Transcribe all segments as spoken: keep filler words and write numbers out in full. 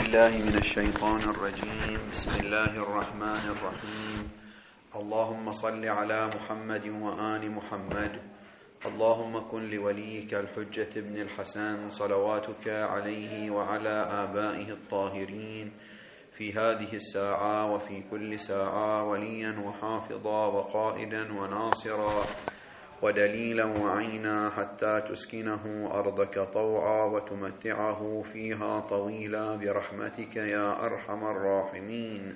بالله من الشيطان الرجيم. بسم الله الرحمن الرحيم. اللهم صل على محمد وآل محمد. اللهم كن لوليك الحجة ابن الحسن صلواتك عليه وعلى آبائه الطاهرين في هذه الساعة وفي كل ساعة وليا وحافظا وقائدا وناصرا ودليلا وعينا حتى تسكنه أرضك طوعا وتمتعه فيها طويلا برحمتك يا أرحم الراحمين.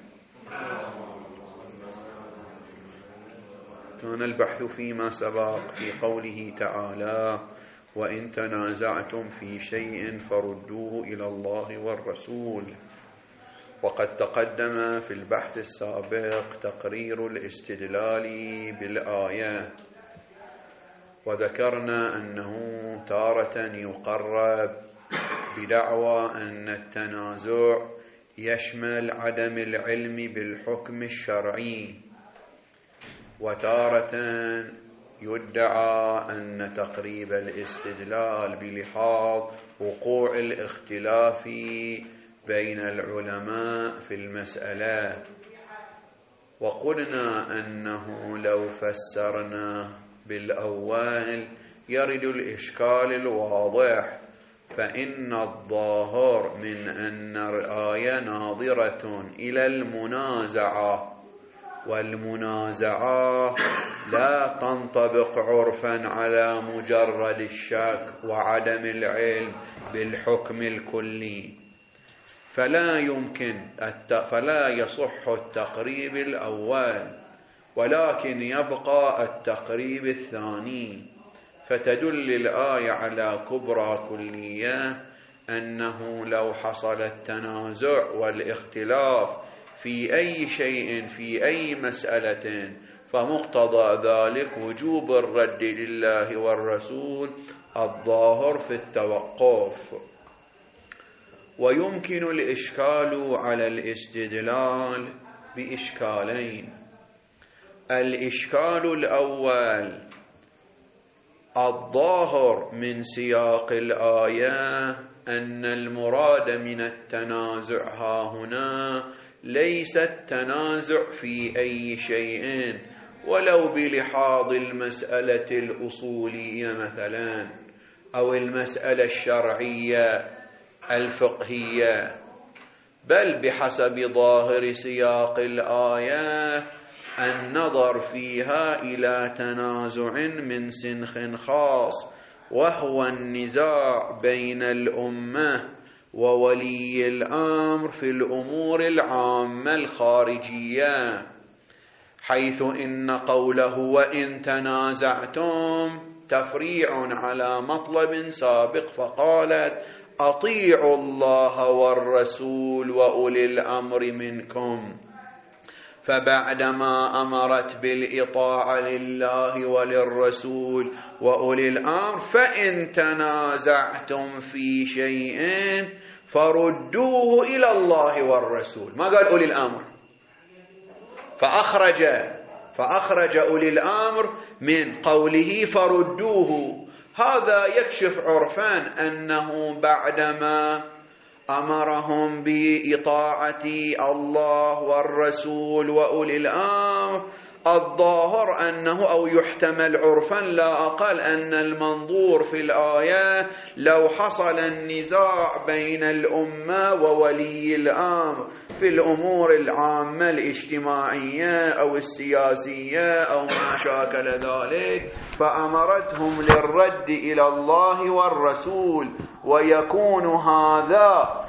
كان البحث فيما سبق في قوله تعالى: وإن تنازعتم في شيء فردوه إلى الله والرسول. وقد تقدم في البحث السابق تقرير الاستدلال بالآية، وذكرنا أنه تارة يقرب بدعوى أن التنازع يشمل عدم العلم بالحكم الشرعي، وتارة يدعى أن تقريب الاستدلال بلحاظ وقوع الاختلاف بين العلماء في المسألة. وقلنا أنه لو فسرنا بالأول يرد الإشكال الواضح، فإن الظاهر من أن الآية ناظرة إلى المنازعة، والمنازعة لا تنطبق عرفا على مجرد الشك وعدم العلم بالحكم الكلي، فلا يمكن فلا يصح التقريب الأول، ولكن يبقى التقريب الثاني. فتدل الآية على كبرى كلية أنه لو حصل التنازع والاختلاف في أي شيء في أي مسألة فمقتضى ذلك وجوب الرد لله والرسول الظاهر في التوقف. ويمكن الإشكال على الاستدلال بإشكالين. الإشكال الأول: الظاهر من سياق الآية أن المراد من التنازع هاهنا ليس التنازع في أي شيء ولو بلحاظ المسألة الأصولية مثلا أو المسألة الشرعية الفقهية، بل بحسب ظاهر سياق الآية النظر فيها إلى تنازع من سنخ خاص، وهو النزاع بين الأمة وولي الأمر في الأمور العامة الخارجية، حيث إن قوله وإن تنازعتم تفريع على مطلب سابق، فقالت أطيعوا الله والرسول وأولي الأمر منكم. فبعدما أمرت بالإطاعة لله وللرسول وأولي الأمر فإن تنازعتم في شيء فردوه إلى الله والرسول، ما قال أولي الأمر، فأخرج فأخرج أولي الأمر من قوله فردوه. هذا يكشف عرفا أنه بعدما أمرهم بإطاعة الله والرسول وأولي الأمر، الظاهر أنه أو يحتمل عرفا لا أقل أن المنظور في الآية لو حصل النزاع بين الأمة وولي الأمر في الأمور العامة الاجتماعية أو السياسية أو ما شاكل ذلك، فأمرتهم للرد إلى الله والرسول، ويكون هذا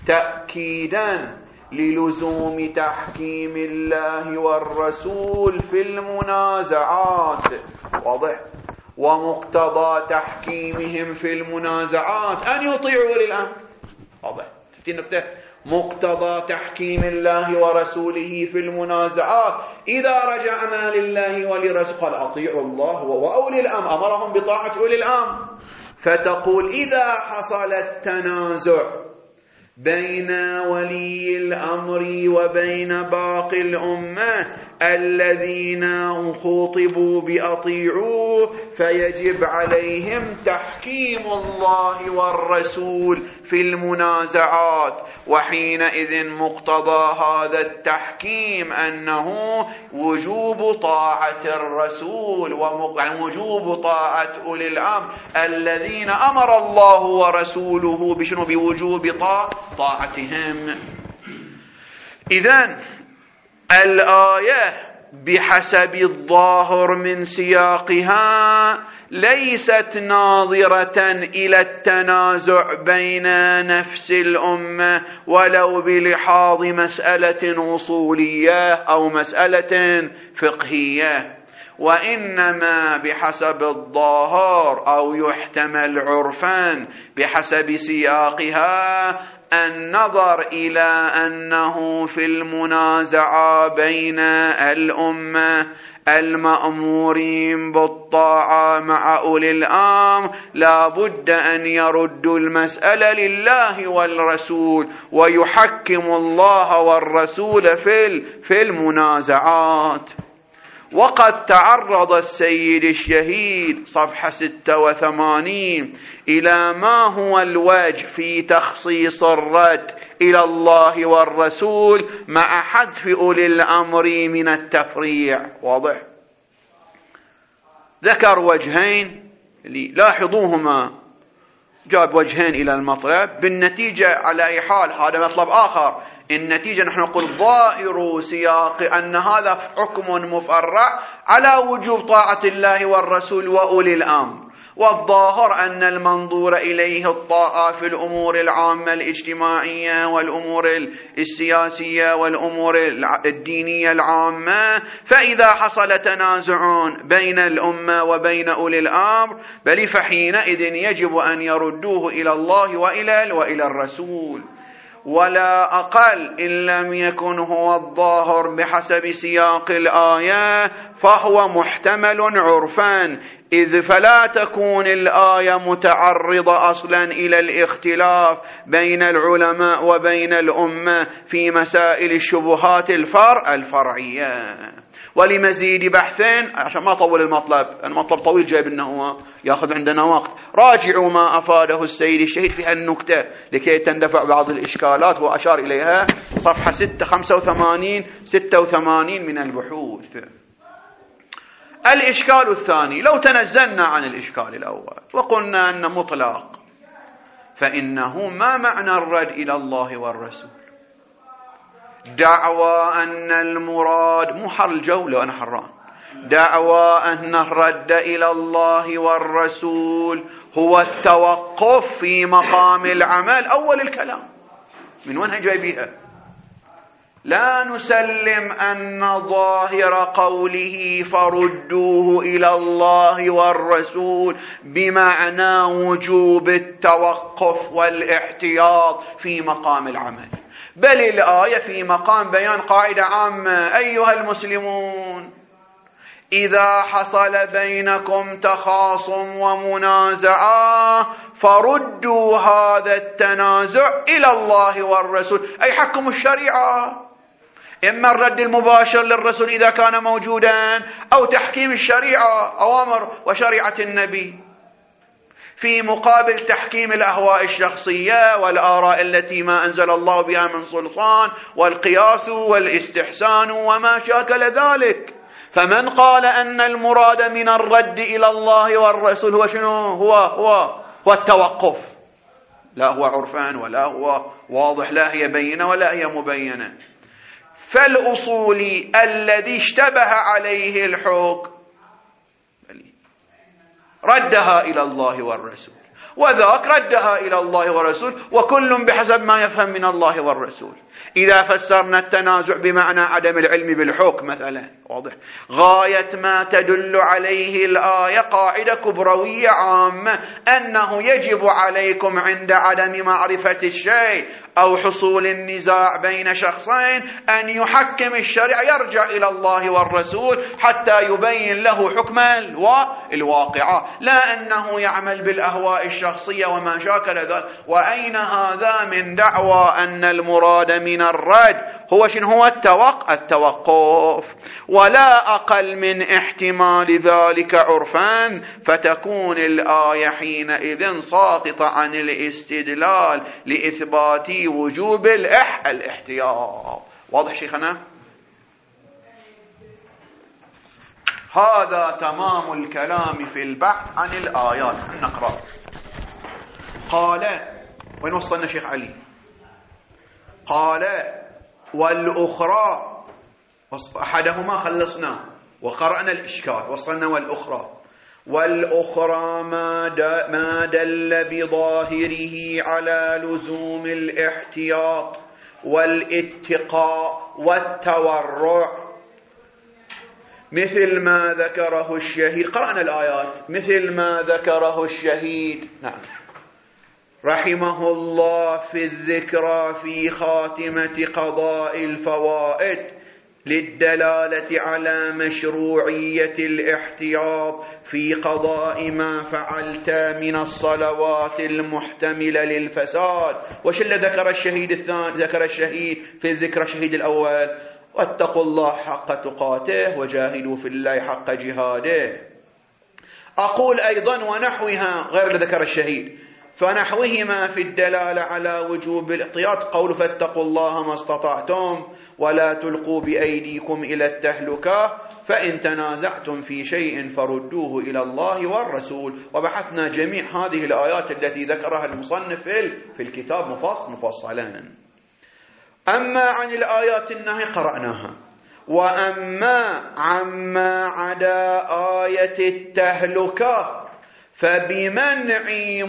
تأكيدا للزوم تحكيم الله والرسول في المنازعات. واضح؟ ومقتضى تحكيمهم في المنازعات أن يطيعوا للأمر. واضح؟ تفتين نكتة؟ مقتضى تحكيم الله ورسوله في المنازعات إذا رجعنا لله ولرسوله قال أطيعوا الله وأولي الأمر، أمرهم بطاعة أولي الأمر. فتقول إذا حصل التنازع بين ولي الأمر وبين باقي الأمة الذين خطبوا بأطيعوه، فيجب عليهم تحكيم الله والرسول في المنازعات، وحينئذ مقتضى هذا التحكيم أنه وجوب طاعة الرسول ووجوب طاعة أولي الأمر الذين أمر الله ورسوله بشنو؟ بوجوب طاعتهم. إذن الآية بحسب الظاهر من سياقها ليست ناظرة إلى التنازع بين نفس الأمة ولو بلحاظ مسألة أصولية أو مسألة فقهية، وإنما بحسب الظاهر أو يحتمل عرفا بحسب سياقها النظر إلى أنه في المنازعة بين الأمة المأمورين بالطاعة مع أولي الأمر لا بد أن يردوا المسألة لله والرسول ويحكم الله والرسول في المنازعات. وقد تعرض السيد الشهيد صفحة ستة وثمانين إلى ما هو الوجه في تخصيص الرد إلى الله والرسول مع حذف أولي الأمر من التفريع. واضح؟ ذكر وجهين لاحظوهما، جاب وجهين إلى المطلب، بالنتيجة على أي حال هذا مطلب آخر. النتيجة نحن نقول ظاهر سياق أن هذا حكم مفرع على وجوب طاعة الله والرسول وأولي الأمر، والظاهر أن المنظور إليه الطاعة في الأمور العامة الاجتماعية والأمور السياسية والأمور الدينية العامة. فإذا حصل تنازع بين الأمة وبين أولي الأمر بل فحينئذ يجب أن يردوه إلى الله وإلى وإلى الرسول، ولا أقل إن لم يكن هو الظاهر بحسب سياق الآية فهو محتمل عرفا، إذ فلا تكون الآية متعرضة أصلا إلى الاختلاف بين العلماء وبين الأمة في مسائل الشبهات الفرع الفرعية. ولمزيد بحثين عشان ما طول المطلب، المطلب طويل جايب انه هو ياخذ عندنا وقت، راجعوا ما افاده السيد الشهيد في هالنكته لكي تندفع بعض الاشكالات واشار اليها صفحه ستة خمسة وثمانين ستة وثمانين من البحوث. الاشكال الثاني، لو تنزلنا عن الاشكال الاول وقلنا ان مطلق، فانه ما معنى الرد الى الله والرسول؟ دعوى أن المراد مو حر الجولة وأنا حران، دعوى أن الرد إلى الله والرسول هو التوقف في مقام العمل. أول الكلام من وين جايبيها؟ لا نسلم أن ظاهر قوله فردوه إلى الله والرسول بمعنى وجوب التوقف والاحتياط في مقام العمل، بل الآية في مقام بيان قاعدة عامة: أيها المسلمون إذا حصل بينكم تخاصم ومنازعة فردوا هذا التنازع إلى الله والرسول، أي حكم الشريعة، إما الرد المباشر للرسول إذا كان موجودا أو تحكيم الشريعة أوامر وشريعة النبي في مقابل تحكيم الأهواء الشخصية والآراء التي ما أنزل الله بها من سلطان والقياس والاستحسان وما شاكل ذلك. فمن قال أن المراد من الرد إلى الله والرسول هو شنو؟ هو هو هو التوقف، لا هو عرفان ولا هو واضح، لا هي بينة ولا هي مبينة. فالأصولي الذي اشتبه عليه الحكم ردها إلى الله والرسول، وذاك ردها إلى الله والرسول، وكل بحسب ما يفهم من الله والرسول. إذا فسرنا التنازع بمعنى عدم العلم بالحكم مثلا، واضح، غاية ما تدل عليه الآية قاعدة كبروية عامة أنه يجب عليكم عند عدم معرفة الشيء أو حصول النزاع بين شخصين أن يحكم الشريعة، يرجع إلى الله والرسول حتى يبين له حكم الواقعة، لا أنه يعمل بالأهواء الشخصية وما شاكل ذلك. وأين هذا من دعوى أن المراد من الرد هو شنو هو التوق التوقف، ولا أقل من احتمال ذلك عرفا، فتكون الآية حينئذ ساقطة عن الاستدلال لإثبات وجوب الإح الاحتياط. واضح شيخنا؟ هذا تمام الكلام في البحث عن الآيات. نقرأ. قال، وين وصلنا شيخ علي؟ قال والأخرى، أحدهما خلصنا وقرأنا الإشكال، وصلنا والأخرى. والأخرى ما دل بظاهره على لزوم الاحتياط والاتقاء والتورع، مثل ما ذكره الشهيد. قرأنا الآيات. مثل ما ذكره الشهيد، نعم، رحمه الله في الذكرى في خاتمة قضاء الفوائد، للدلالة على مشروعية الاحتياط في قضاء ما فعلت من الصلوات المحتملة للفساد. وش اللي ذكر الشهيد الثاني؟ ذكر الشهيد في الذكرى الشهيد الأول: واتقوا الله حق تقاته وجاهدوا في الله حق جهاده. أقول أيضا ونحوها غير اللي ذكر الشهيد، فنحوهما في الدلالة على وجوب الاحتياط قول فاتقوا الله ما استطعتم ولا تلقوا بأيديكم إلى التهلكة، فإن تنازعتم في شيء فردوه إلى الله والرسول. وبحثنا جميع هذه الآيات التي ذكرها المصنف في الكتاب مفصلا. أما عن الآيات النهي قرأناها. وأما عما عدا آية التهلكة فبمنع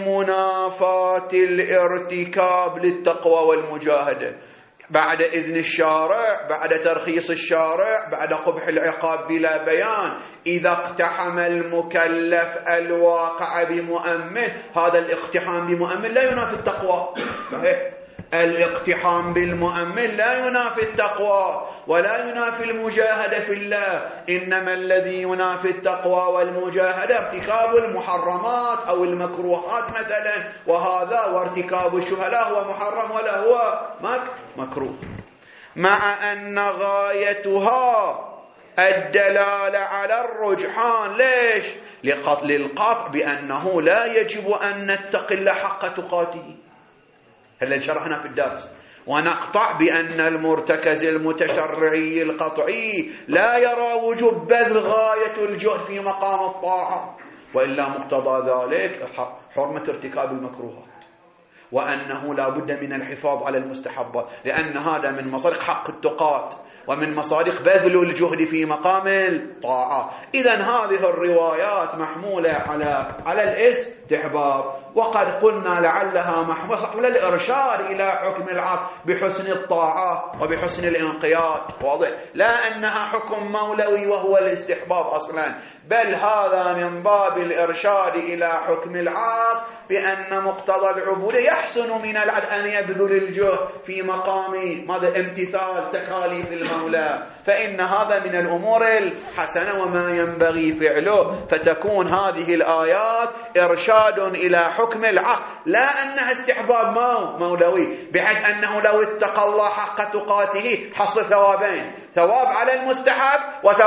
منافاة الارتكاب للتقوى والمجاهدة، بعد إذن الشارع، بعد ترخيص الشارع، بعد قبح العقاب بلا بيان، إذا اقتحم المكلف الواقع بمؤمن، هذا الاقتحام بمؤمن لا ينافي التقوى. صحيح، الاقتحام بالمؤمن لا ينافي التقوى ولا ينافي المجاهدة في الله، إنما الذي ينافي التقوى والمجاهدة ارتكاب المحرمات أو المكروهات مثلا، وهذا وارتكاب الشهلاء هو محرم ولا هو مكروه، مع أن غايتها الدلالة على الرجحان. ليش؟ للقطع بأنه لا يجب أن نتقي حق تقاته، هل شرحنا في الدرس، ونقطع بأن المرتكز المتشرعي القطعي لا يرى وجوب بذل غاية الجهد في مقام الطاعة، وإلا مقتضى ذلك حرمة ارتكاب المكروهات، وأنه لا بد من الحفاظ على المستحبات، لأن هذا من مصادق حق التقاة ومن مصادق بذل الجهد في مقام الطاعة. إذن هذه الروايات محمولة على على الاستحباب، وقد قلنا لعلها محمولة على الإرشاد إلى حكم العقل بحسن الطاعة وبحسن الانقياد. واضح؟ لا أنها حكم مولوي وهو الاستحباب أصلا، بل هذا من باب الإرشاد إلى حكم العقل بأن مقتضى العبودية يحسن من العبد أن يبذل الجهد في مقام ماذا؟ امتثال تكاليف المولى، فإن هذا من الأمور الحسنة وما ينبغي فعله. فتكون هذه الآيات إرشاد إلى حكم العقل، لا أنها استحباب مولوي، بحيث أنه لو اتقى الله حق تقاته حصل ثوابين: ثواب على المستحب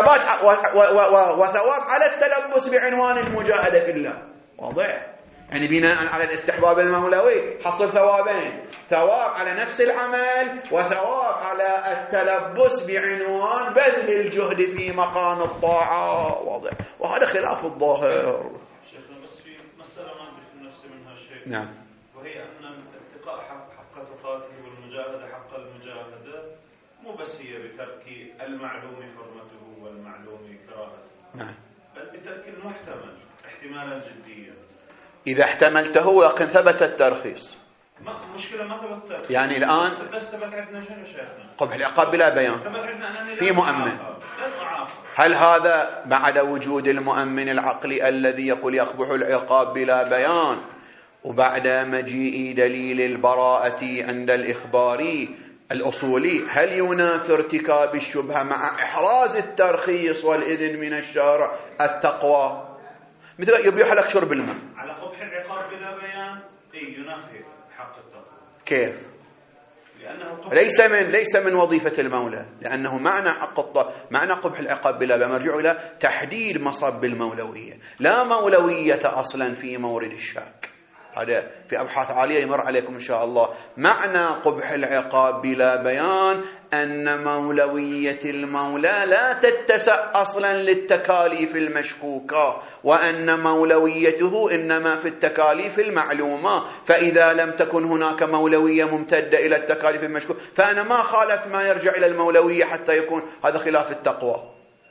وثواب على التلبس بعنوان المجاهدة في الله. واضح؟ يعني بناء على الاستحباب المولوي حصل ثوابين: ثواب على نفس العمل وثواب على التلبس بعنوان بذل الجهد في مقام الطاعة. واضح؟ وهذا خلاف الظاهر. شيخنا بس في مسألة ما في نفسي منها شيء، نعم، وهي أن اتقاء حق تقاته والمجاهدة حق المجاهدة مو بس هي بترك المعلوم حرمته والمعلوم كراهته، نعم، بل بترك المحتمل احتمالا جديا. إذا احتملته ولكن ثبت الترخيص، ما مشكلة ما ثبت الترخيص، يعني الآن بس ثبت عندنا شنو شيخنا؟ قبح العقاب بلا بيان في مؤمن. هل هذا بعد وجود المؤمن العقلي الذي يقول يقبح العقاب بلا بيان، وبعد مجيء دليل البراءة عند الإخباري الأصولي، هل ينافي ارتكاب الشبهة مع إحراز الترخيص والإذن من الشارع التقوى؟ مثل يبيح لك شرب الماء على قبح العقاب بلا بيان، اي ينافي حق التقوى. كيف؟ ليس من ليس من وظيفة المولى، لأنه معنى حق معنى قبح العقاب بلا بيان مرجع إلى تحديد مصب المولوية، لا مولوية أصلا في مورد الشك. هذا في أبحاث عالية يمر عليكم إن شاء الله. معنى قبح العقاب بلا بيان أن مولوية المولى لا تتسع أصلا للتكاليف المشكوكة، وأن مولويته إنما في التكاليف المعلومة. فإذا لم تكن هناك مولوية ممتدة إلى التكاليف المشكوكة فأنا ما خالفت ما يرجع إلى المولوية حتى يكون هذا خلاف التقوى.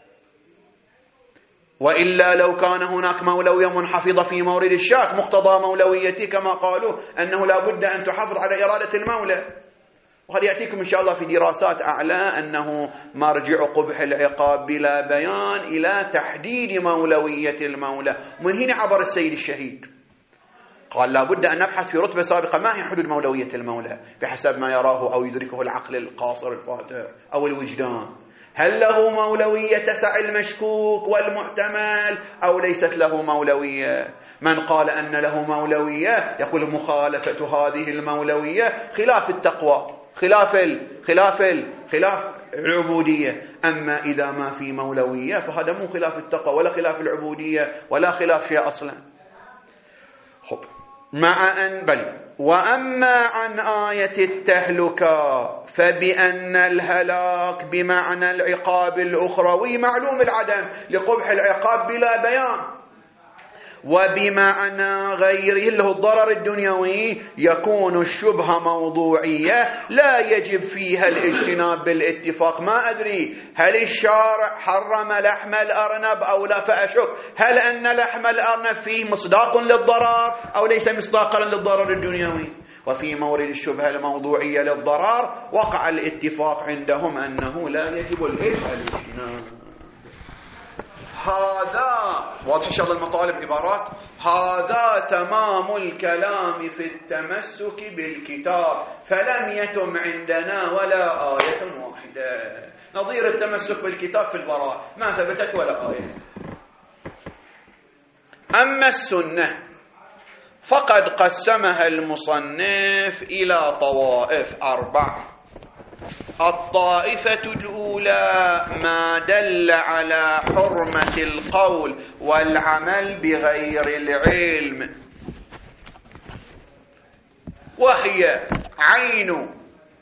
وإلا لو كان هناك مولوية منحفظة في مورد الشك مقتضى مولويتي كما قالوا أنه لا بد أن تحافظ على إرادة المولى. وقد يأتيكم إن شاء الله في دراسات أعلى أنه مرجع قبح العقاب بلا بيان إلى تحديد مولوية المولى. من هنا عبر السيد الشهيد قال لا بد أن نبحث في رتبة سابقة ما هي حدود مولوية المولى بحسب ما يراه أو يدركه العقل القاصر الفاتر أو الوجدان. هل له مولوية تسع المشكوك والمحتمل أو ليست له مولوية؟ من قال أن له مولوية يقول مخالفة هذه المولوية خلاف التقوى، خلاف ال خلاف ال خلاف العبودية. أما إذا ما في مولوية فهذا مو خلاف التقوى ولا خلاف العبودية ولا خلاف شيء أصلا. خب مع أن بل وأما عن آية التهلكة فبأن الهلاك بمعنى العقاب الأخروي معلوم العدم لقبح العقاب بلا بيان، وبمعنى غيره اللي هو الضرر الدنيوي يكون الشبهة موضوعية لا يجب فيها الاجتناب بالاتفاق. ما أدري هل الشارع حرم لحم الأرنب أو لا، فأشك هل أن لحم الأرنب فيه مصداق للضرر أو ليس مصداقا للضرر الدنيوي. وفي مورد الشبهة الموضوعية للضرر وقع الاتفاق عندهم أنه لا يجب الاجتناب. هذا واضح إن شاء الله المطالب عبارات. هذا تمام الكلام في التمسك بالكتاب، فلم يتم عندنا ولا آية واحدة نظير التمسك بالكتاب في البراءة، ما ثبتت ولا آية. أما السنة فقد قسمها المصنف إلى طوائف أربع. الطائفة الأولى ما دل على حرمة القول والعمل بغير العلم، وهي عين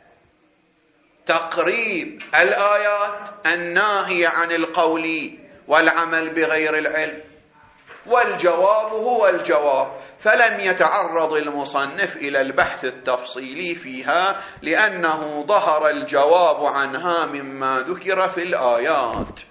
تقريب الآيات الناهية عن القول والعمل بغير العلم، والجواب هو الجواب. فلم يتعرض المصنف إلى البحث التفصيلي فيها لأنه ظهر الجواب عنها مما ذكر في الآيات.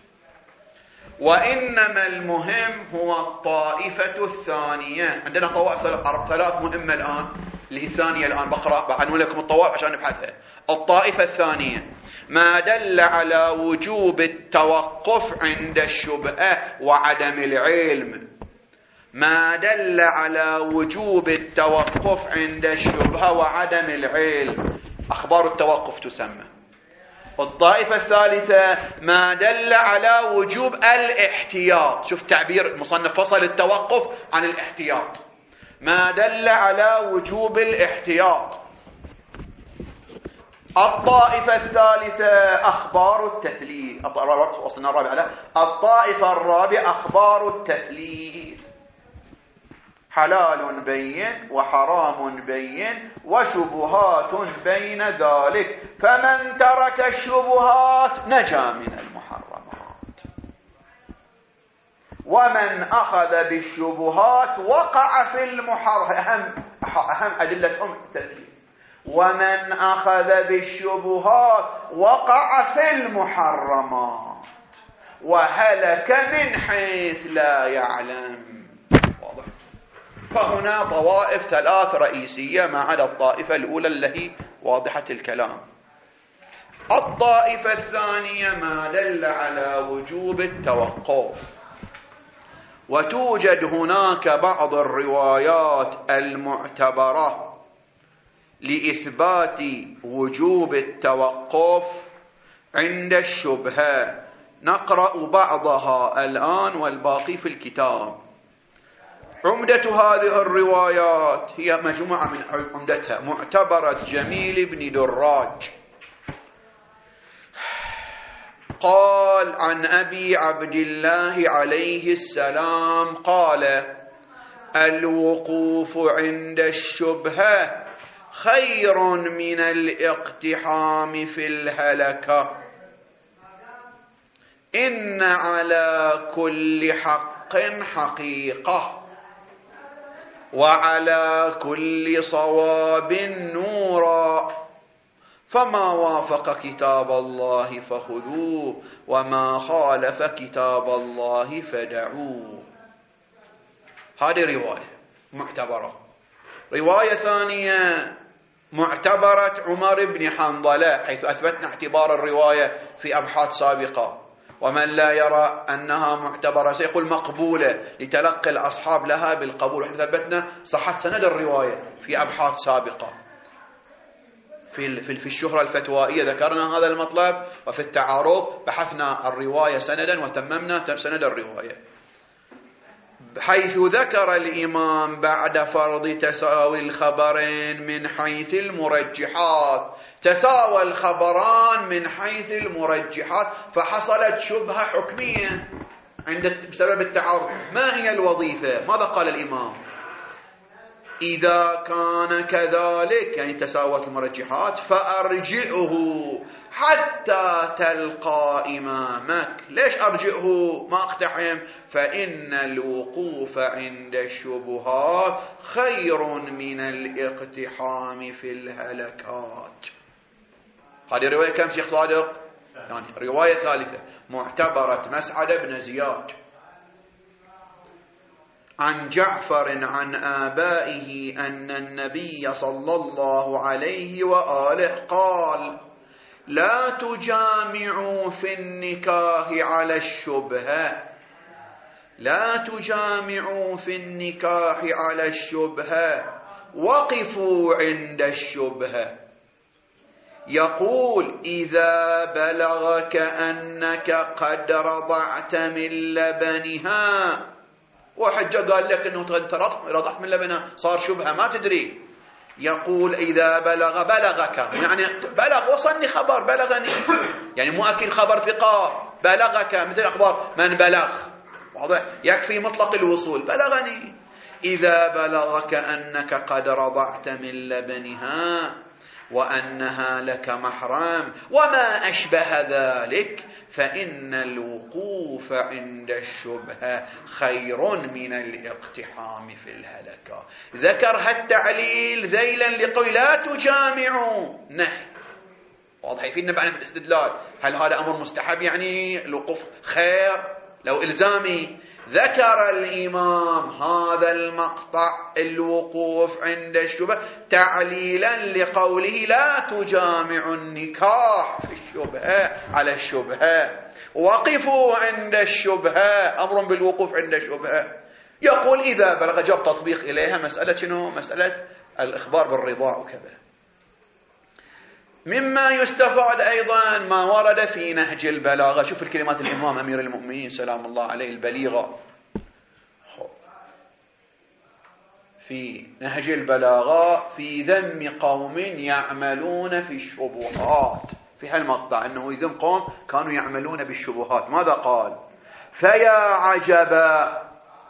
وإنما المهم هو الطائفة الثانية. عندنا طوائف ثلاث مهمة الآن اللي هي الثانية الآن بقرأ بعنون لكم الطوائف عشان نبحثها. الطائفة الثانية ما دل على وجوب التوقف عند الشبهة وعدم العلم. ما دل على وجوب التوقف عند الشبهة وعدم العلم أخبار التوقف تسمى. الطائفة الثالثة ما دل على وجوب الاحتياط. شوف تعبير المصنف فصل التوقف عن الاحتياط. ما دل على وجوب الاحتياط. الطائفة الثالثة أخبار التثليث. وصلنا الرابعة لا الطائفة الرابعة أخبار التثليث، حلال بين وحرام بين وشبهات بين ذلك، فمن ترك الشبهات نجا من المحرمات، ومن أخذ بالشبهات وقع في المحرم. أهم أهم أدلتهم التثليث. ومن أخذ بالشبهات وقع في المحرمات وهلك من حيث لا يعلم. واضح؟ فهنا طوائف ثلاث رئيسية ما عدا الطائفة الأولى التي واضحة الكلام. الطائفة الثانية ما دل على وجوب التوقف، وتوجد هناك بعض الروايات المعتبرة لإثبات وجوب التوقف عند الشبهة. نقرأ بعضها الآن والباقي في الكتاب. عمدة هذه الروايات هي مجموعة من عمدتها معتبرة جميل بن دراج قال عن أبي عبد الله عليه السلام قال الوقوف عند الشبهة خير من الاقتحام في الهلكة إن على كل حق حقيقة وعلى كل صواب نورا فما وافق كتاب الله فخذوه وما خالف كتاب الله فدعوه. هذه رواية معتبرة. رواية ثانية معتبرة عمر بن حنظلة حيث أثبتنا اعتبار الرواية في أبحاث سابقة، ومن لا يرى أنها معتبرة سيقول مقبولة لتلقي الأصحاب لها بالقبول. احنا ثبتنا صحة سند الرواية في أبحاث سابقة. في في الشهرة الفتوائية ذكرنا هذا المطلب، وفي التعارض بحثنا الرواية سندا وتممنا سند الرواية، حيث ذكر الإمام بعد فرض تساوي الخبرين من حيث المرجحات. تساوى الخبران من حيث المرجحات، فحصلت شبهة حكمية عند بسبب التعارض. ما هي الوظيفة؟ ماذا قال الإمام؟ إذا كان كذلك يعني تساوت المرجحات فأرجئه حتى تلقى إمامك. ليش أرجئه ما أقتحم؟ فإن الوقوف عند الشبهات خير من الاقتحام في الهلكات. هذه رواية كم شيخ صادق؟ يعني رواية ثالثة معتبرة مسعد بن زياد عن جعفر عن آبائه أن النبي صلى الله عليه وآله قال لا تجامعوا في النكاح على الشبهة لا تجامعوا في النكاح على الشبهة وقفوا عند الشبهة. يقول إذا بلغك أنك قد رضعت من لبنها. واحد جاء قال لك أنه رضعت من لبنها صار شبهة ما تدري. يقول إذا بلغ بلغك يعني بلغ وصلني خبر بلغني يعني مو أكيد خبر ثقة. بلغك مثل أخبار من بلغ واضح يكفي مطلق الوصول بلغني. إذا بلغك أنك قد رضعت من لبنها وأنها لك محرم وما أشبه ذلك فإن الوقوف عند الشبهة خير من الاقتحام في الهلكة. ذكر التعليل ذيلا لقول لا تجامعوا نهي واضح يفيدنا بعد الاستدلال. هل هذا أمر مستحب يعني الوقوف خير لو إلزامي؟ ذكر الإمام هذا المقطع الوقوف عند الشبهة تعليلا لقوله لا تجامع النكاح في الشبهة على الشبهة وقفوا عند الشبهة أمر بالوقوف عند الشبهة. يقول إذا بلغ جاب تطبيق إليها مسألة شنو؟ مسألة الإخبار بالرضاع وكذا. مما يستفاد أيضا ما ورد في نهج البلاغة. شوف الكلمات الإمام أمير المؤمنين سلام الله عليه البليغة في نهج البلاغة في ذم قوم يعملون في الشبهات. في هالمقطع أنه يذم قوم كانوا يعملون بالشبهات. ماذا قال؟ فيا عجبا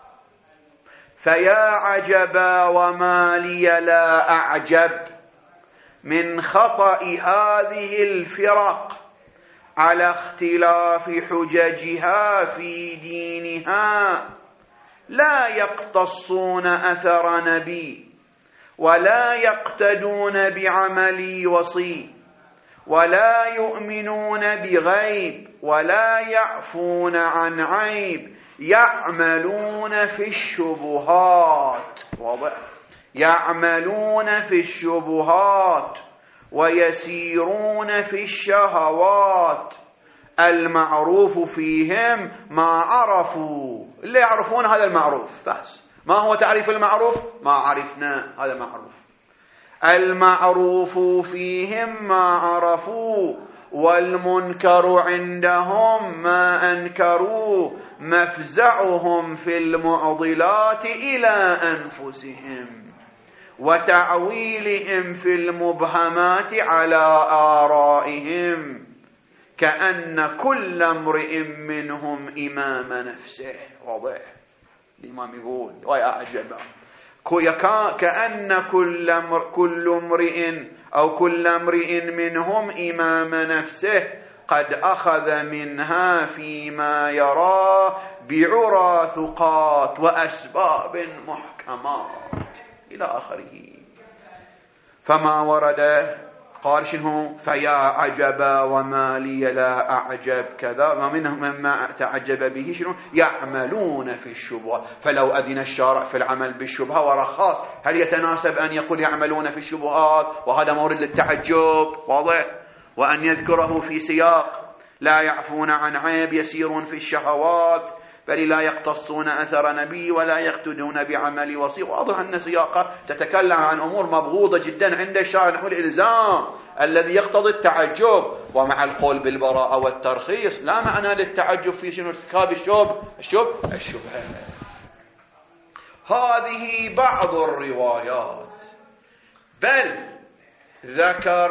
فيا عجبا وما لي لا أعجب من خطأ هذه الفرق على اختلاف حججها في دينها لا يقتصون أثر نبي ولا يقتدون بعمل وصي ولا يؤمنون بغيب ولا يعفون عن عيب يعملون في الشبهات. واضح يعملون في الشبهات ويسيرون في الشهوات المعروف فيهم ما عرفوا. اللي يعرفون هذا المعروف بس. ما هو تعريف المعروف؟ ما عرفنا هذا معروف. المعروف فيهم ما عرفوا والمنكر عندهم ما أنكروا مفزعهم في المعضلات إلى أنفسهم وتعويلهم في المبهمات على آرائهم، كأن كل امرئ منهم إمام نفسه. واضح؟ الإمام يقول ويا أعجب، كأن كل امر كل امرئ أو كل امرئ منهم إمام نفسه قد أخذ منها فيما يرى بعرى ثقات وأسباب محكمات إلى آخره. فما ورد قال شنو؟ فيا عجبا وما لي لا أعجب كذا، ومنهم مما تعجب به شنو؟ يعملون في الشبهة. فلو أذن الشارع في العمل بالشبهة ورخص، هل يتناسب أن يقول يعملون في الشبهات وهذا مورد للتعجب؟ واضح؟ وأن يذكره في سياق لا يعفون عن عيب يسيرون في الشهوات بل لا يقتصون أثر نبي ولا يقتدون بعمل وصي. واضح أن سياقه تتكلم عن أمور مبغوضة جدا عند الشارع، نحو الإلزام الذي يقتضي التعجب، ومع القول بالبراءة والترخيص لا معنى للتعجب في شنو؟ ارتكاب الشب الشب الشبهة. هذه بعض الروايات. بل ذكر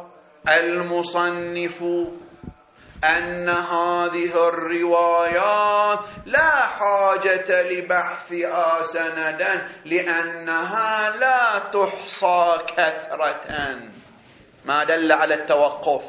المصنف أن هذه الروايات لا حاجة لبحثها سندا لأنها لا تحصى كثرة، ما دل على التوقف،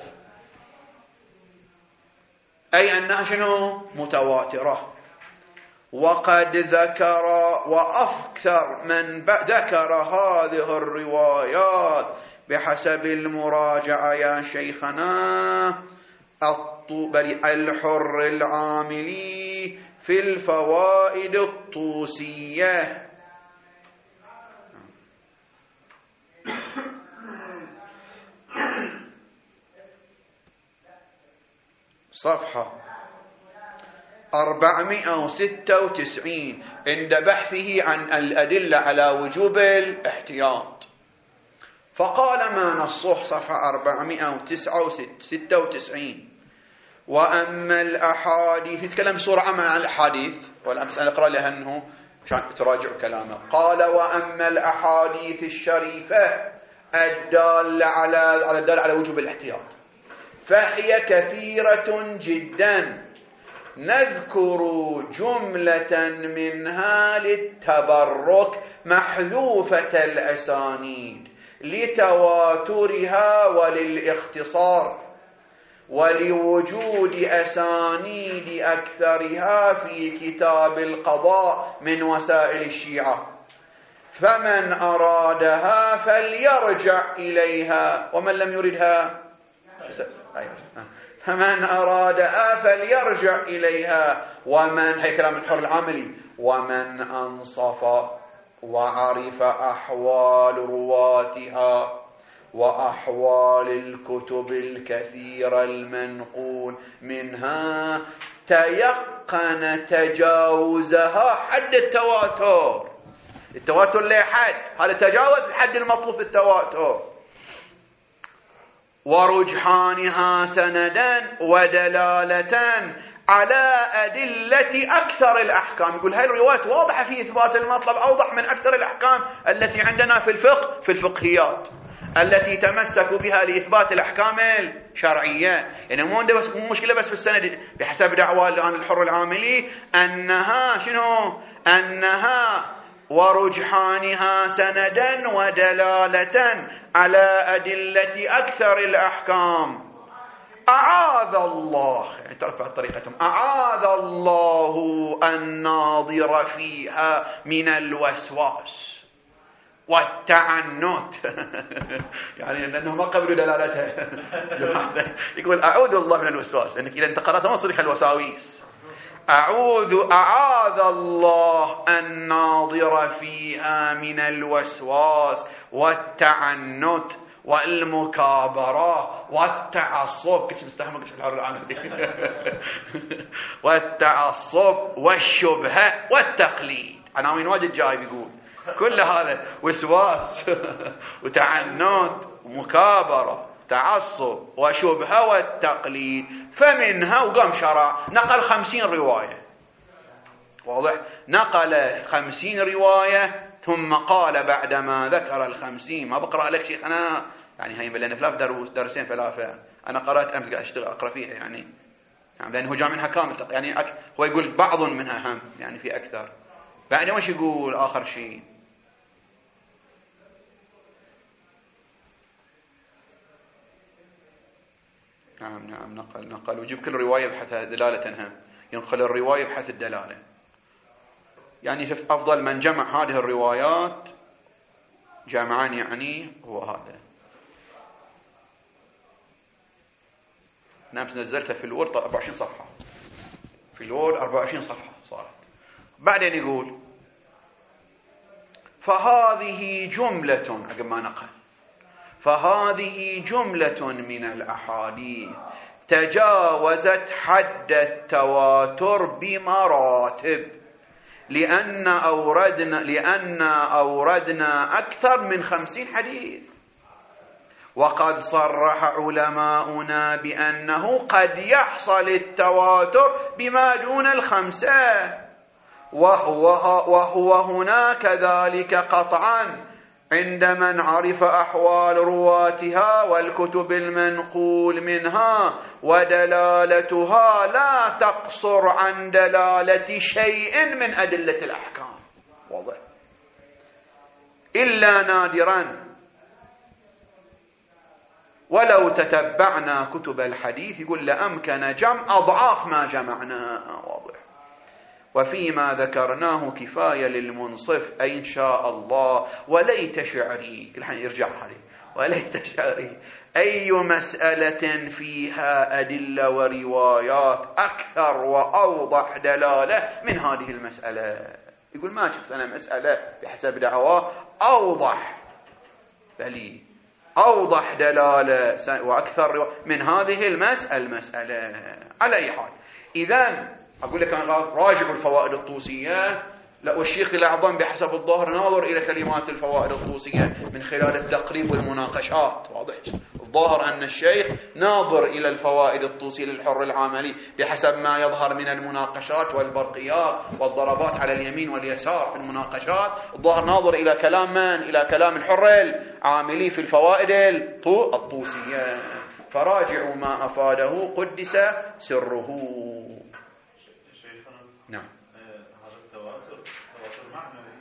أي أنها شنو؟ متواترة. وقد ذكر وأكثر من ذكر هذه الروايات بحسب المراجعة يا شيخنا بل الحر العاملي في الفوائد الطوسية صفحة أربعمائة وستة وتسعين عند بحثه عن الأدلة على وجوب الاحتياط، فقال ما نصه صفحة أربعمائة وستة وتسعين: وأما الأحاديث، يتكلم بصورة عامة عن الأحاديث والأمس أنا أقرأ لها أنه عشان تراجعوا كلامه. قال: وأما الأحاديث الشريفة الدالة على على الدالة على وجوب الاحتياط فهي كثيرة جدا، نذكر جملة منها للتبرك محذوفة الأسانيد لتواترها وللاختصار ولوجود أسانيد أكثرها في كتاب القضاء من وسائل الشيعة، فمن أرادها فليرجع إليها ومن لم يردها فمن أرادها فليرجع إليها. ومن هي كلام الحر العاملي: ومن أنصف وعرف أحوال رواتها وأحوال الكتب الكثيرة المنقول منها تيقن تجاوزها حد التواتر. التواتر له حد، هذا تجاوز الحد المطلوب في التواتر. ورجحانها سندا ودلالة على أدلة أكثر الأحكام. يقول هاي الروايات واضحة في إثبات المطلب، أوضح من أكثر الأحكام التي عندنا في الفقه في الفقهيات التي تمسكوا بها لإثبات الأحكام الشرعية. يعني مو بس مو مشكلة بس في السند بحسب دعوى الآن الحر العاملي أنها شنو؟ أنها ورجحانها سندا ودلالة على أدلة أكثر الأحكام. أعاذ الله، يعني ترفع طريقتهم، أعاذ الله الناظر فيها من الوسواس والتعنت يعني لأنه ما قبلوا دلالتها يقول أعوذ الله من الوسواس، لأنك إذا انت قرأت مصرح الوساويس أعوذ أعاذ الله الناظر فيها من الوسواس والتعنت والمكابرة والتعصب، كنت مستحمل كنت الحر العام والتعصب والشبهة والتقليد، عناوين واجد جاي بيقول كل هذا وسواس وتعنت ومكابرة التعصب وشبهة والتقليد، فمنها وقام شرع نقل خمسين رواية، واضح؟ نقل خمسين رواية ثم قال بعدما ذكر الخمسين، ما بقرأ لك شيخ أنا يعني هاي لأن فلاف دروس درسين فلافة أنا قرأت أمس قاعد أشتغل أقرأ فيها يعني، يعني لأنه جاء منها كامل يعني أك... هو يقول بعض منها هم يعني في أكثر. بعدين وش يقول آخر شيء؟ نعم نعم نقل نقل ويجيب كل رواية بحث دلالة، ينقل الرواية بحث الدلالة. يعني شفت أفضل من جمع هذه الروايات جامعا يعني هو هذا. نفس نزلتها في الوورد أربعة وعشرين صفحة، في الوورد أربعة وعشرين صفحة صارت. بعدين يقول فهذه جملة عقب ما نقل فهذه جملة من الأحاديث تجاوزت حد التواتر بمراتب، لأن أوردنا لأن أوردنا أكثر من خمسين حديث، وقد صرح علماؤنا بأنه قد يحصل التواتر بما دون الخمسة، وهو, وهو هناك ذلك قطعا عند من عرف أحوال رواتها والكتب المنقول منها، ودلالتها لا تقصر عن دلالة شيء من أدلة الأحكام، واضح؟ إلا نادرا، ولو تتبعنا كتب الحديث يقول لأمكن جمع أضعاف ما جمعنا، واضح؟ وفيما ذكرناه كفاية للمنصف أي إن شاء الله، وليت شعري الحين يرجع عليه وليت شعري أي مسألة فيها أدلة وروايات أكثر وأوضح دلالة من هذه المسألة. يقول ما شفت أنا مسألة بحسب دعواه أوضح بلي أوضح دلالة وأكثر من هذه المسألة المسألة. على أي حال إذن أقول لك أنا راجع الفوائد الطوسية، لا والشيخ الأعظم بحسب الظاهر ناظر إلى كلمات الفوائد الطوسية من خلال التقريب والمناقشات، واضح؟ الظاهر أن الشيخ ناظر إلى الفوائد الطوسية للحر العملي بحسب ما يظهر من المناقشات والبرقيات والضربات على اليمين واليسار في المناقشات. الظاهر ناظر إلى كلام من؟ إلى كلام الحر العاملي في الفوائد الطوسية، فراجعوا ما أفاده قدس سره. نعم. هذا التواتر تواتر معنوي،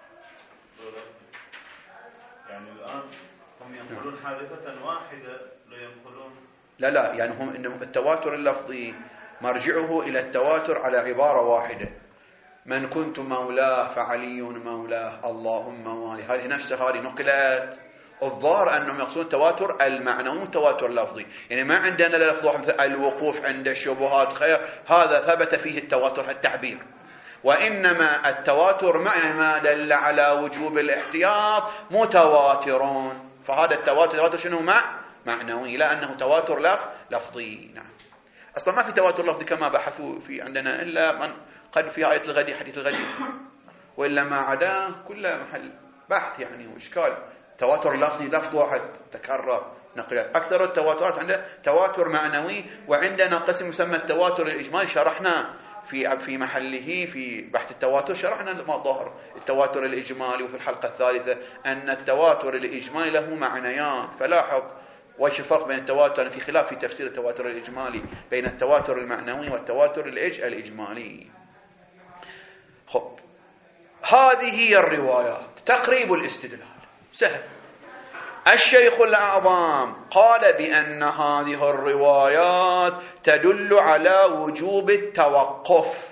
يعني الآن هم ينقلون حادثة واحدة لا ينقلون لا لا يعني هم إنه التواتر اللفظي مرجعه إلى التواتر على عبارة واحدة، من كنت مولاه فعلي مولاه اللهم والي، هذه نفسها هذه نقلت. الظاهر أنهم يقصدون التواتر المعنوي التواتر اللفظي، يعني ما عندنا لفظ مثل الوقوف عند الشبهات خير، هذا ثبت فيه التواتر التعبير، وإنما التواتر مع ما دل على وجوب الاحتياط متواترون، فهذا التواتر التواتر شنو مع معنوي، لا أنه تواتر لف لفظي. نعم. أصلا ما في تواتر لفظي كما بحثوا في عندنا إلا من قد في آية الغدي حديث الغدي، وإلا ما عدا كل محل بحث يعني وإشكال. تواتر لفظي لفظ واحد تكرر نقلات. أكثر التواترات عندنا تواتر معنوي، وعندنا قسم يسمى التواتر الإجمالي شرحنا في في محله في بحث التواتر، شرحنا ما ظهر التواتر الإجمالي، وفي الحلقة الثالثة أن التواتر الإجمالي له معنيان. فلاحظ وش الفرق بين التواتر، في خلاف في تفسير التواتر الإجمالي بين التواتر المعنوي والتواتر الإج الإجمالي. خب هذه هي الروايات، تقريب الاستدلال سهل. الشيخ الأعظم قال بأن هذه الروايات تدل على وجوب التوقف،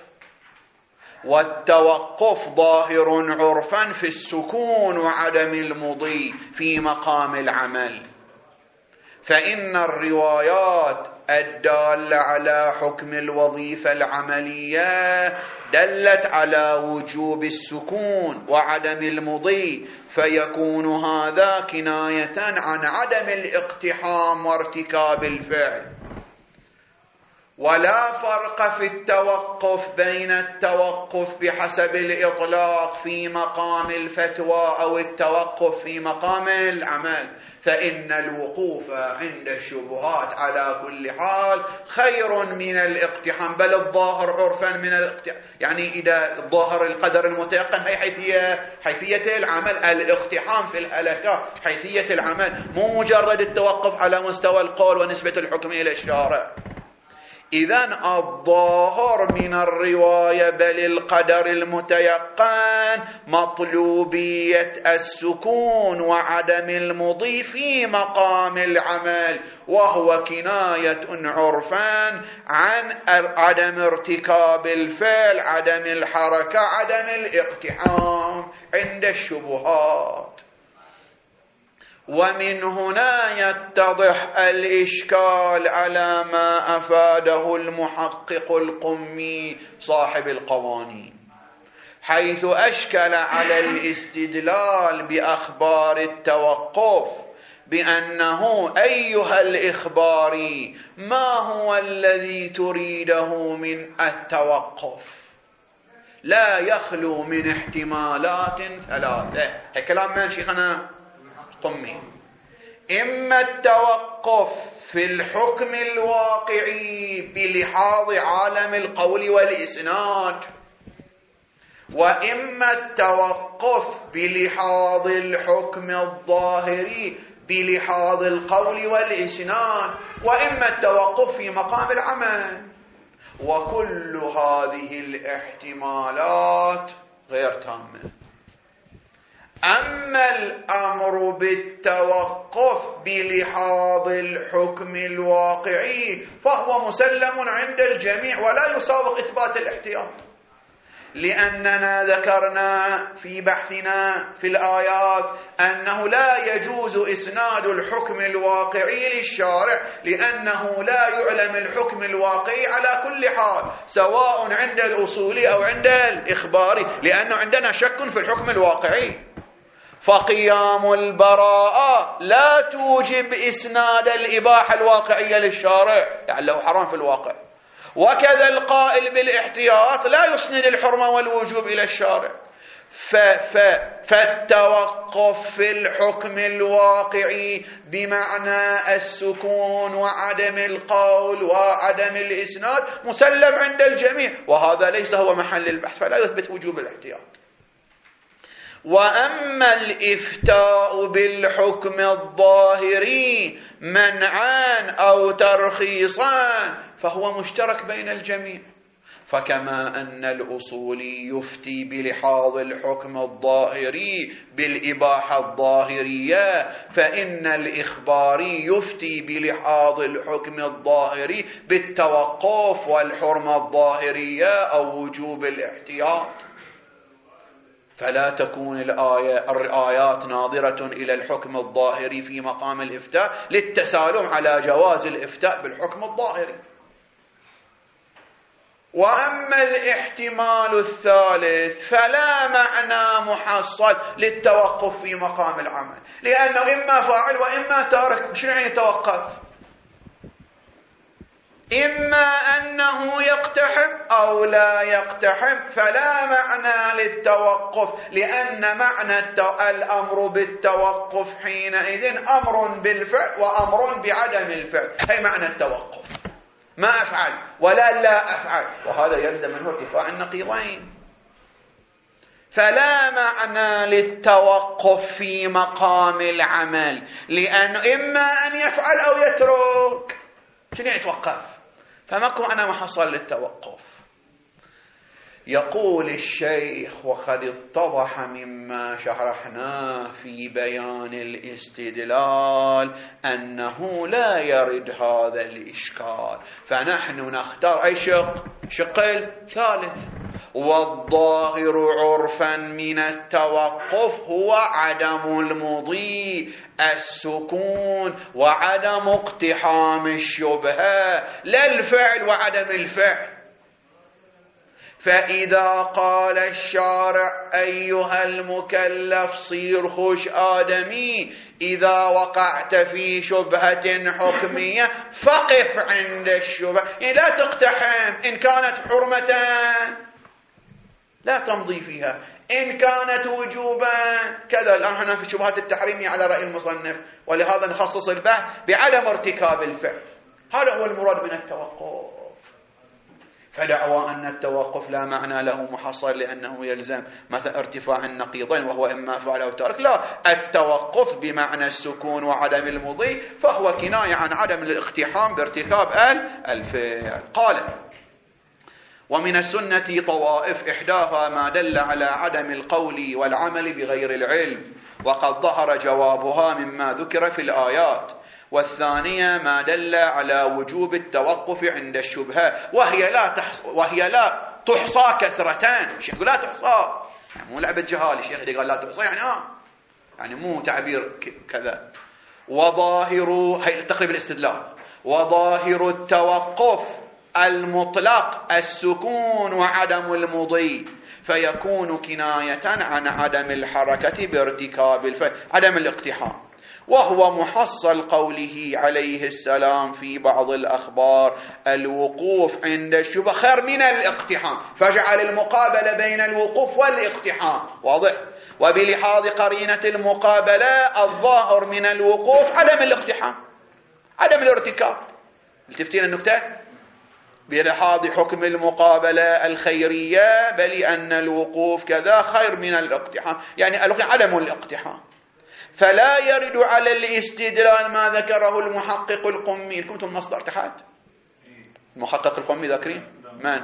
والتوقف ظاهر عرفا في السكون وعدم المضي في مقام العمل، فإن الروايات الدالة على حكم الوظيفة العملية دلت على وجوب السكون وعدم المضي، فيكون هذا كناية عن عدم الاقتحام وارتكاب الفعل. ولا فرق في التوقف بين التوقف بحسب الإطلاق في مقام الفتوى أو التوقف في مقام العمل، فإن الوقوف عند الشبهات على كل حال خير من الاقتحام، بل الظاهر عرفا من الاقتحام. يعني إذا الظاهر القدر المتيقن هي حيثية حيثية العمل، الاقتحام في الهلكات حيثية العمل، مو مجرد التوقف على مستوى القول ونسبة الحكم إلى الشارع. إذن الظاهر من الرواية بل القدر المتيقن مطلوبية السكون وعدم المضي في مقام العمل، وهو كناية عرفا عن عدم ارتكاب الفعل، عدم الحركة، عدم الاقتحام عند الشبهات. ومن هنا يتضح الإشكال على ما أفاده المحقق القمي صاحب القوانين، حيث أشكل على الاستدلال بأخبار التوقف بأنه أيها الإخباري ما هو الذي تريده من التوقف؟ لا يخلو من احتمالات ثلاثة. هي كلام من شيخنا قمي. إما التوقف في الحكم الواقعي بلحاظ عالم القول والإسناد، وإما التوقف بلحاظ الحكم الظاهري بلحاظ القول والإسناد، وإما التوقف في مقام العمل. وكل هذه الاحتمالات غير تامة. أما الأمر بالتوقف بلحاظ الحكم الواقعي فهو مسلم عند الجميع ولا يساوق إثبات الاحتياط، لأننا ذكرنا في بحثنا في الآيات أنه لا يجوز إسناد الحكم الواقعي للشارع، لأنه لا يعلم الحكم الواقعي على كل حال سواء عند الأصولي أو عند الإخباري، لأنه عندنا شك في الحكم الواقعي. فقيام البراءة لا توجب إسناد الإباحة الواقعية للشارع لعله حرام في الواقع، وكذا القائل بالاحتياط لا يسند الحرمة والوجوب إلى الشارع. ف ف فالتوقف في الحكم الواقعي بمعنى السكون وعدم القول وعدم الإسناد مسلم عند الجميع، وهذا ليس هو محل البحث، فلا يثبت وجوب الاحتياط. وأما الإفتاء بالحكم الظاهري منعا أو ترخيصا فهو مشترك بين الجميع، فكما أن الأصولي يفتي بلحاظ الحكم الظاهري بالإباحة الظاهرية، فإن الإخباري يفتي بلحاظ الحكم الظاهري بالتوقف والحرمة الظاهرية أو وجوب الاحتياط. فلا تكون الآية الآيات ناظرة إلى الحكم الظاهري في مقام الإفتاء للتسالم على جواز الإفتاء بالحكم الظاهري. وأما الاحتمال الثالث فلا معنى محصل للتوقف في مقام العمل، لأنه إما فاعل وإما تارك. شنو يعني يتوقف؟ إما أنه يقتحم أو لا يقتحم، فلا معنى للتوقف، لأن معنى الأمر بالتوقف حينئذ أمر بالفعل وأمر بعدم الفعل، هي معنى التوقف. ما أفعل ولا لا أفعل، وهذا يلزم منه ارتفاع النقيضين. فلا معنى للتوقف في مقام العمل، لأنه إما أن يفعل أو يترك. شنو يتوقف؟ فماكو أنا محصل للتوقف. يقول الشيخ وقد اتضح مما شرحناه في بيان الاستدلال أنه لا يرد هذا الإشكال، فنحن نختار أي شق؟ شق الثالث. والظاهر عرفا من التوقف هو عدم المضي، السكون، وعدم اقتحام الشبهة، لا الفعل وعدم الفعل. فإذا قال الشارع أيها المكلف صير خوش آدمي، إذا وقعت في شبهة حكمية فقف عند الشبهة، يعني لا تقتحم، إن كانت حرمة لا تمضي فيها، إن كانت وجوبا كذا. الآن احنا في شبهات التحريمية على رأي المصنف، ولهذا نخصص البحث بعدم ارتكاب الفعل. هذا هو المراد من التوقف. فدعوى أن التوقف لا معنى له محصل لأنه يلزم مثلا ارتفاع النقيضين وهو إما فعل أو ترك، لا، التوقف بمعنى السكون وعدم المضي، فهو كناية عن عدم الاقتحام بارتكاب الفعل. قال: ومن السنة طوائف إحداها ما دل على عدم القول والعمل بغير العلم، وقد ظهر جوابها مما ذكر في الآيات، والثانية ما دل على وجوب التوقف عند الشبهة، وهي لا تحصى وهي لا تحصى كثرتان. الشيخ يقول لا تحصى، يعني مو لعبة جهال. الشيخ اللي قال لا تحصى يعني اه يعني مو تعبير كذا. وظاهر هي تقريب الاستدلال، وظاهر التوقف المطلق السكون وعدم المضي، فيكون كناية عن عدم الحركة بارتكاب الفعل، عدم الاقتحام، وهو محصل قوله عليه السلام في بعض الأخبار: الوقوف عند الشبهة خير من الاقتحام، فجعل المقابلة بين الوقوف والاقتحام، واضح؟ وبلحاظ قرينة المقابلة الظاهر من الوقوف عدم الاقتحام، عدم الارتكاب. التفتين النكتة بلحاظ حكم المقابلة الخيرية، بل أن الوقوف كذا خير من الاقتحام، يعني عدم الاقتحام. فلا يرد على الاستدلال ما ذكره المحقق القمي. كنتم مصدر تحت المحقق القمي ذاكرين من؟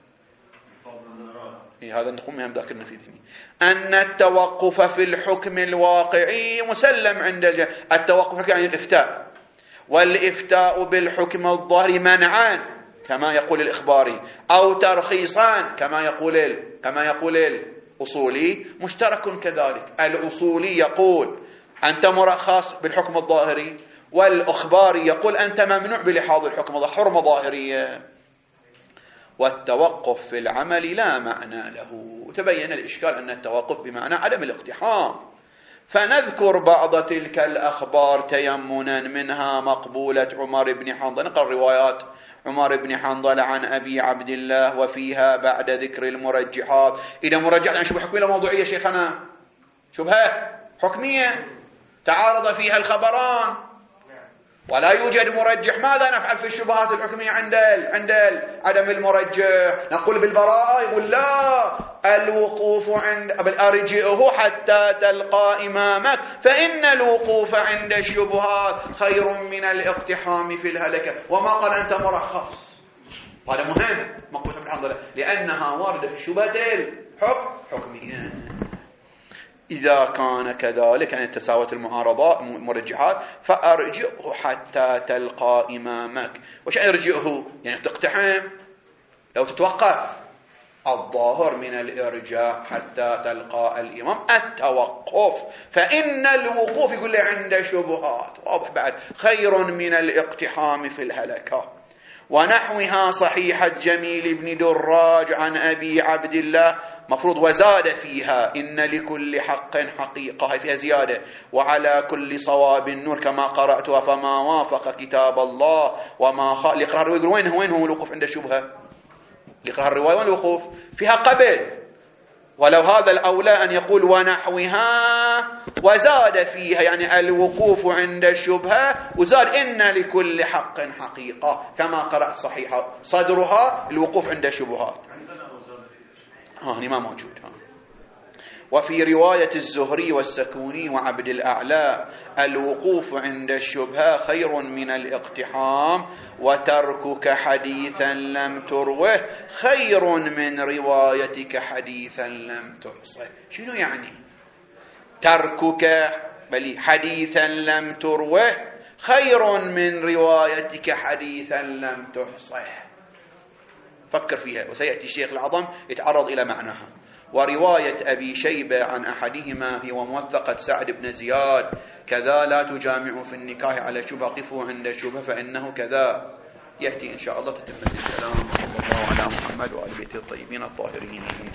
إيه هذا القمي هم ذاكرنا في ذهني. أن التوقف في الحكم الواقعي مسلم عند الجميع. التوقف يعني الإفتاء، والإفتاء بالحكم الظاهري منعان كما يقول الإخباري، أو ترخيصان كما يقول كما يقول الأصولي، مشترك كذلك. الأصولي يقول أنت مرخص بالحكم الظاهري، والإخباري يقول أنت ممنوع بلحاظ الحكم الظاهري، حرمة ظاهرية. والتوقف في العمل لا معنى له. تبين الإشكال أن التوقف بمعنى عدم الاقتحام. فنذكر بعض تلك الأخبار تيمنا، منها مقبولة عمر بن حنظلة. نقرأ روايات عمر بن حنظلة عن أبي عبد الله، وفيها بعد ذكر المرجحات. إذا مرجحات عن شبهة حكمية موضوعية شيخنا، شبهة حكمية تعارض فيها الخبران ولا يوجد مرجح، ماذا نفعل في الشبهات الحكمية عند ال... عند ال... عدم المرجح؟ نقول بالبراءة؟ يقول لا، الوقوف عند بل أرجئه حتى تلقى إمامك، فإن الوقوف عند الشبهات خير من الاقتحام في الهلكة. وما قال أنت مرخص، هذا مهم مقبولة بن حنظلة، لأنها واردة في الشبهة الحكم حكمية. إذا كان كذلك يعني تساوت المعارضات المرجحات، فأرجئه حتى تلقى إمامك. وش أرجئه؟ يعني تقتحم لو تتوقف. الظاهر من الإرجاء حتى تلقى الإمام التوقف، فإن الوقوف يقول لي عند شبهات، واضح بعد، خير من الاقتحام في الهلكة. ونحوها صحيحة جميل بن دراج عن أبي عبد الله مفروض وزاد فيها: إن لكل حق حقيقة، هي فيها زيادة، وعلى كل صواب نور، كما قرأتها فما وافق كتاب الله وما خالق. يقرأ الرواية يقول وين هو وين هو الوقوف عند الشبهة؟ يقرأ الرواية وين الوقوف؟ فيها قبل، ولو هذا الأولى أن يقول ونحوها وزاد فيها، يعني الوقوف عند الشبهة، وزاد إن لكل حق حقيقة كما قرأت صحيحة صدرها الوقوف عند الشبهات. ها هني ما موجود. ها. وفي رواية الزهري والسكوني وعبد الأعلى: الوقوف عند الشبهة خير من الاقتحام، وتركك حديثا لم تروه خير من روايتك حديثا لم تحصه. شنو يعني تركك بل حديثا لم تروه خير من روايتك حديثا لم تحصه؟ فكر فيها، وسيأتي الشيخ العظم يتعرض إلى معناها. ورواية أبي شيبة عن أحدهما هي وموثقة سعد بن زياد: كذا لا تجامعوا في النكاح على شبهة، قفوا عند الشبهة فإنه كذا. يأتي إن شاء الله تتمة الكلام. صلى الله على محمد وآل بيته الطيبين الطاهرين.